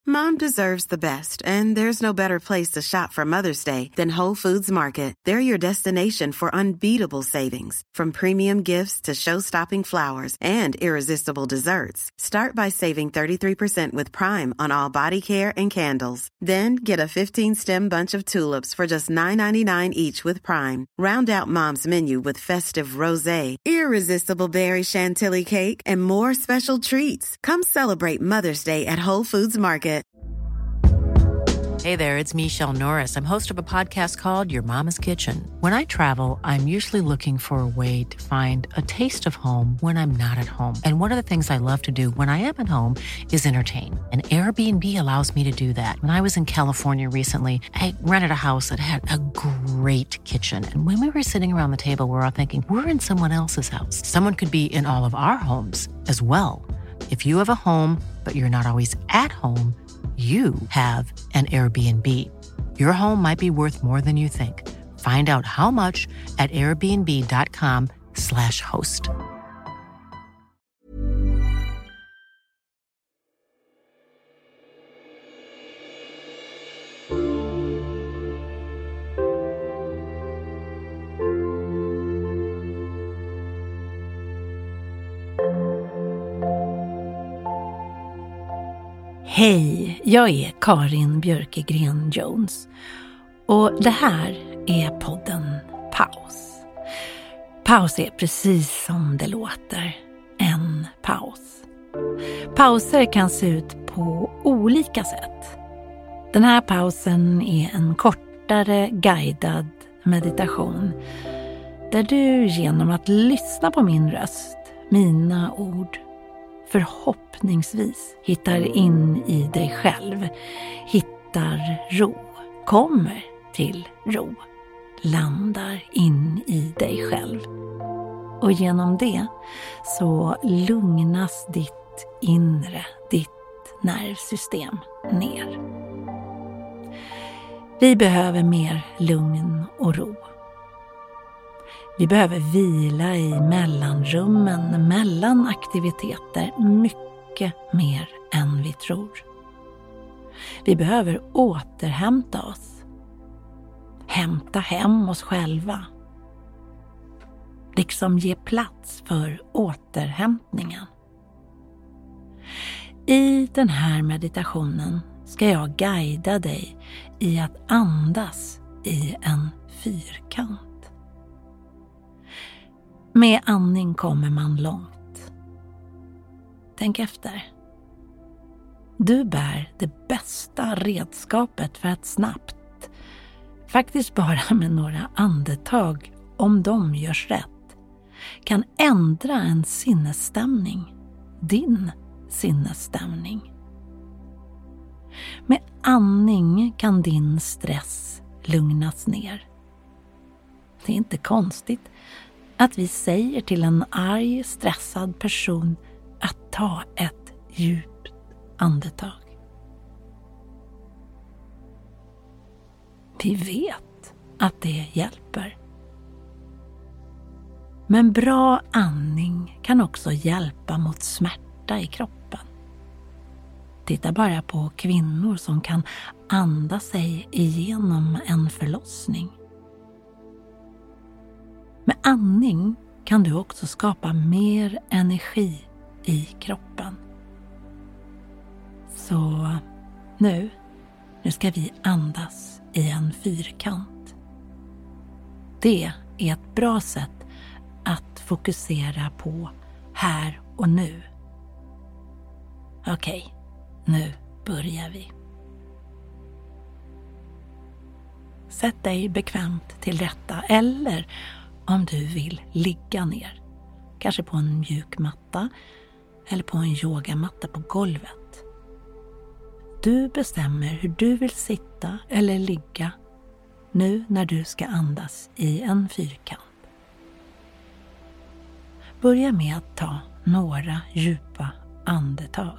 Mom deserves the best, and there's no better place to shop for Mother's Day than Whole Foods Market. They're your destination for unbeatable savings, from premium gifts to show-stopping flowers and irresistible desserts. Start by saving 33% with Prime on all body care and candles. Then get a 15-stem bunch of tulips for just $9.99 each with Prime. Round out Mom's menu with festive rosé, irresistible berry chantilly cake, and more special treats. Come celebrate Mother's Day at Whole Foods Market. Hey there, it's Michelle Norris. I'm host of a podcast called Your Mama's Kitchen. When I travel, I'm usually looking for a way to find a taste of home when I'm not at home. And one of the things I love to do when I am at home is entertain. And Airbnb allows me to do that. When I was in California recently, I rented a house that had a great kitchen. And when we were sitting around the table, we were all thinking, we're in someone else's house. Someone could be in all of our homes as well. If you have a home, but you're not always at home, you have an Airbnb. Your home might be worth more than you think. Find out how much at airbnb.com/host. Hej, jag är Karin Björkegren Jones och det här är podden Paus. Paus är precis som det låter, en paus. Pauser kan se ut på olika sätt. Den här pausen är en kortare guidad meditation där du genom att lyssna på min röst, mina ord, förhoppningsvis hittar in i dig själv, hittar ro, kommer till ro, landar in i dig själv. Och genom det så lugnas ditt inre, ditt nervsystem ner. Vi behöver mer lugn och ro. Vi behöver vila i mellanrummen mellan aktiviteter mycket mer än vi tror. Vi behöver återhämta oss. Hämta hem oss själva. Liksom ge plats för återhämtningen. I den här meditationen ska jag guida dig i att andas i en fyrkant. Med andning kommer man långt. Tänk efter. Du bär det bästa redskapet för att snabbt, faktiskt bara med några andetag, om de görs rätt, kan ändra en sinnesstämning, din sinnesstämning. Med andning kan din stress lugnas ner. Det är inte konstigt att vi säger till en arg, stressad person att ta ett djupt andetag. Vi vet att det hjälper. Men bra andning kan också hjälpa mot smärta i kroppen. Titta bara på kvinnor som kan andas sig igenom en förlossning. Med andning kan du också skapa mer energi i kroppen. Så nu ska vi andas i en fyrkant. Det är ett bra sätt att fokusera på här och nu. Okej, nu börjar vi. Sätt dig bekvämt till rätta, eller om du vill ligga ner. Kanske på en mjuk matta eller på en yogamatta på golvet. Du bestämmer hur du vill sitta eller ligga nu när du ska andas i en fyrkant. Börja med att ta några djupa andetag.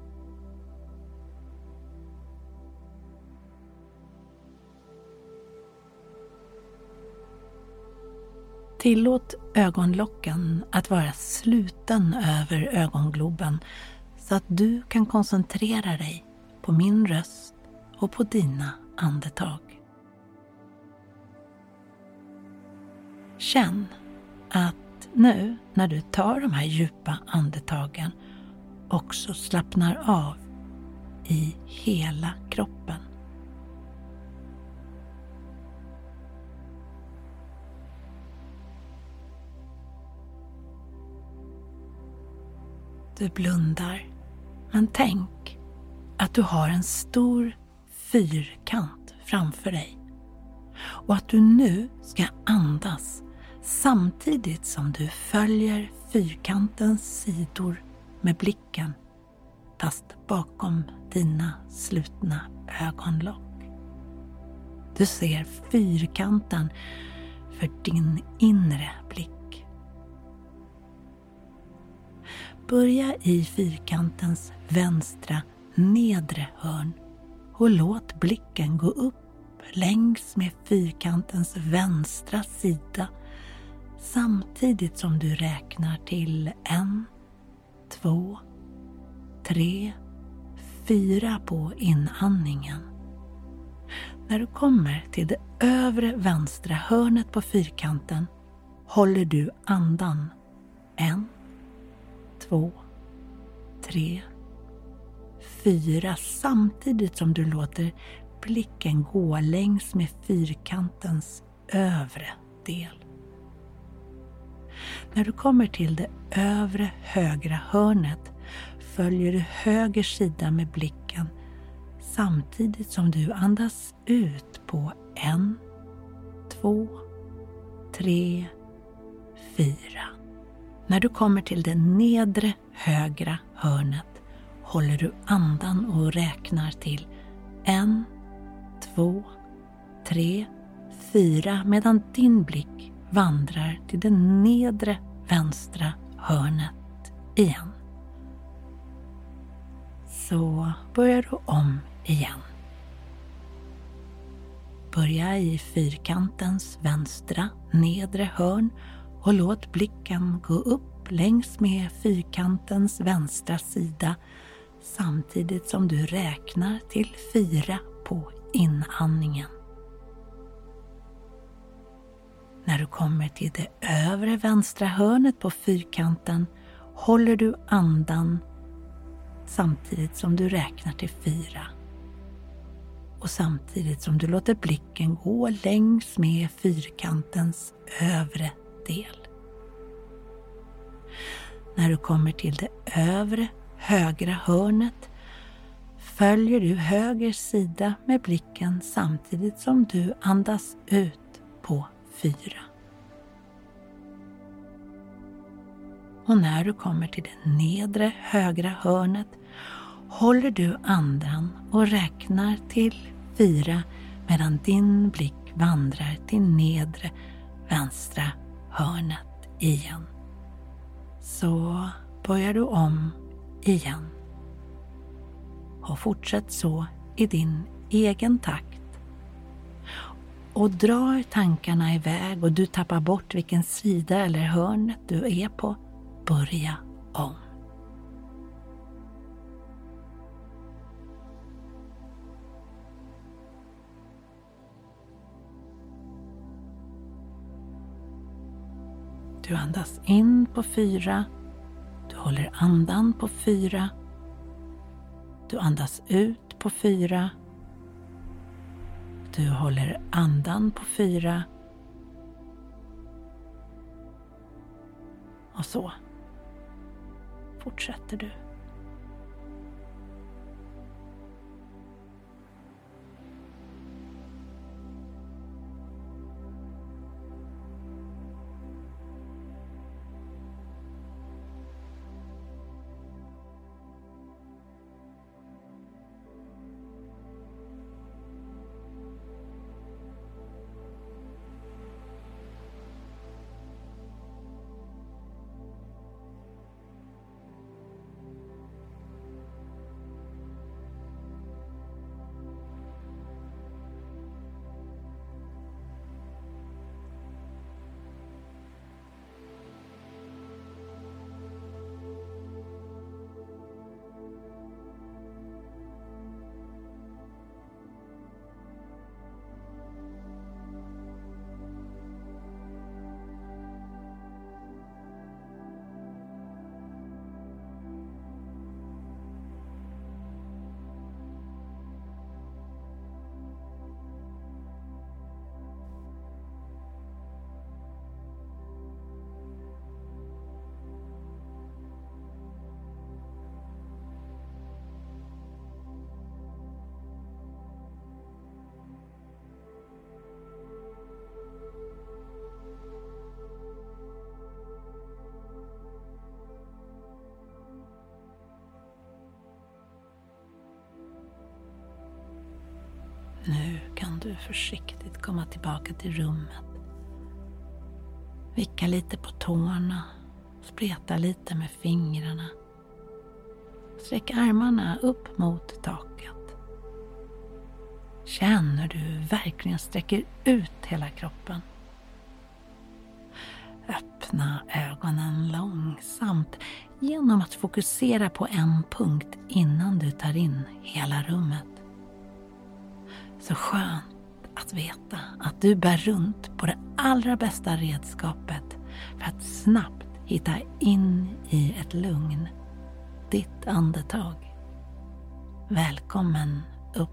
Tillåt ögonlocken att vara sluten över ögongloben så att du kan koncentrera dig på min röst och på dina andetag. Känn att nu när du tar de här djupa andetagen också slappnar av i hela kroppen. Du blundar, men tänk att du har en stor fyrkant framför dig och att du nu ska andas samtidigt som du följer fyrkantens sidor med blicken, fast bakom dina slutna ögonlock. Du ser fyrkanten för din inre blick. Börja i fyrkantens vänstra nedre hörn och låt blicken gå upp längs med fyrkantens vänstra sida samtidigt som du räknar till 1, 2, 3, 4 på inandningen. När du kommer till det övre vänstra hörnet på fyrkanten håller du andan 1, 2, 3, 4 samtidigt som du låter blicken gå längs med fyrkantens övre del. När du kommer till det övre högra hörnet följer du höger sida med blicken samtidigt som du andas ut på 1, 2, 3, 4. När du kommer till det nedre högra hörnet håller du andan och räknar till 1, 2, 3, 4 medan din blick vandrar till det nedre vänstra hörnet igen. Så börjar du om igen. Börja i fyrkantens vänstra nedre hörn och låt blicken gå upp längs med fyrkantens vänstra sida samtidigt som du räknar till 4 på inandningen. När du kommer till det övre vänstra hörnet på fyrkanten håller du andan samtidigt som du räknar till 4. Och samtidigt som du låter blicken gå längs med fyrkantens övre del. När du kommer till det övre högra hörnet följer du höger sida med blicken samtidigt som du andas ut på 4. Och när du kommer till det nedre högra hörnet håller du andan och räknar till 4 medan din blick vandrar till nedre vänstra hörnet igen. Så börjar du om igen. Och fortsätt så i din egen takt. Och drar tankarna iväg och du tappar bort vilken sida eller hörnet du är på, börja om. Du andas in på 4. Du håller andan på 4. Du andas ut på 4. Du håller andan på 4. Och så fortsätter du. Nu kan du försiktigt komma tillbaka till rummet. Vicka lite på tårna, spreta lite med fingrarna. Sträck armarna upp mot taket. Känner du verkligen sträcker ut hela kroppen. Öppna ögonen långsamt genom att fokusera på en punkt innan du tar in hela rummet. Så skönt att veta att du bär runt på det allra bästa redskapet för att snabbt hitta in i ett lugn. Ditt andetag. Välkommen upp.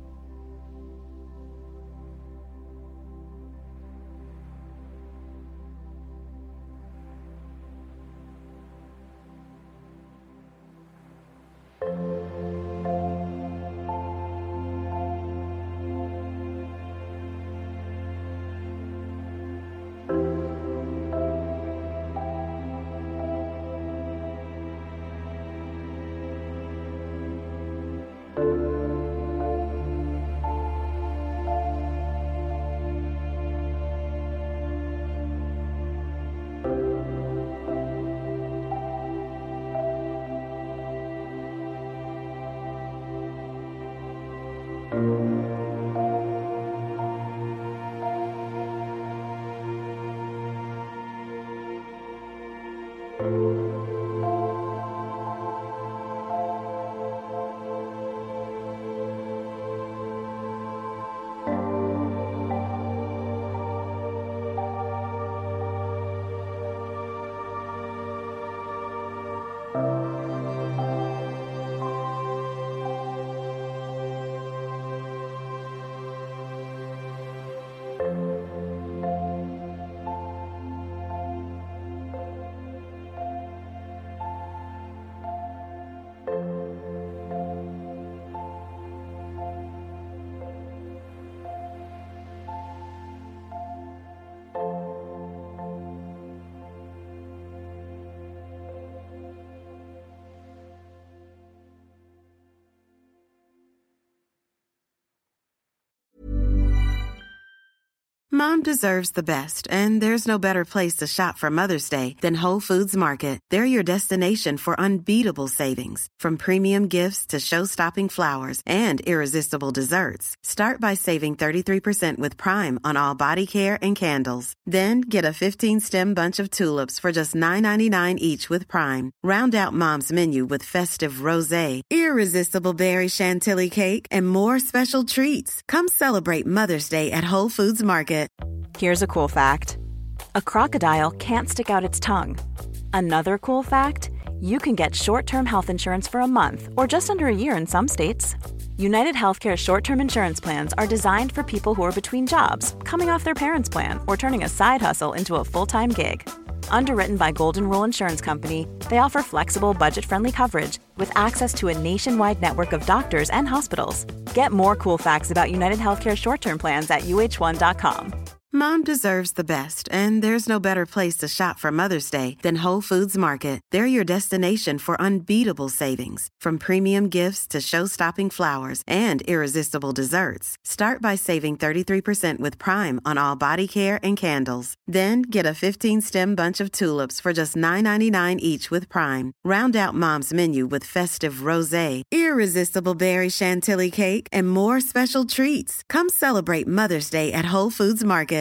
Mom deserves the best, and there's no better place to shop for Mother's Day than Whole Foods Market. They're your destination for unbeatable savings, from premium gifts to show-stopping flowers and irresistible desserts. Start by saving 33% with Prime on all body care and candles. Then get a 15-stem bunch of tulips for just $9.99 each with Prime. Round out Mom's menu with festive rosé, irresistible berry chantilly cake, and more special treats. Come celebrate Mother's Day at Whole Foods Market. Here's a cool fact. A crocodile can't stick out its tongue. Another cool fact, you can get short-term health insurance for a month or just under a year in some states. United Healthcare short-term insurance plans are designed for people who are between jobs, coming off their parents' plan, or turning a side hustle into a full-time gig. Underwritten by Golden Rule Insurance Company, they offer flexible, budget-friendly coverage with access to a nationwide network of doctors and hospitals. Get more cool facts about United Healthcare short-term plans at uh1.com. Mom deserves the best, and there's no better place to shop for Mother's Day than Whole Foods Market. They're your destination for unbeatable savings, from premium gifts to show-stopping flowers and irresistible desserts. Start by saving 33% with Prime on all body care and candles. Then get a 15-stem bunch of tulips for just $9.99 each with Prime. Round out Mom's menu with festive rosé, irresistible berry chantilly cake, and more special treats. Come celebrate Mother's Day at Whole Foods Market.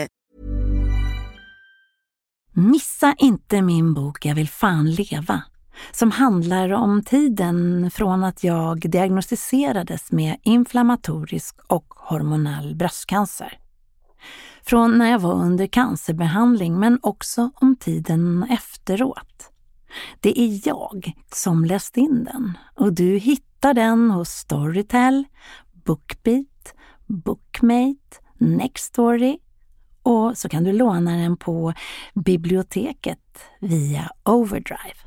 Missa inte min bok Jag vill fan leva, som handlar om tiden från att jag diagnostiserades med inflammatorisk och hormonell bröstcancer. Från när jag var under cancerbehandling, men också om tiden efteråt. Det är jag som läst in den, och du hittar den hos Storytel, Bookbeat, Bookmate, Nextory, och så kan du låna den på biblioteket via Overdrive.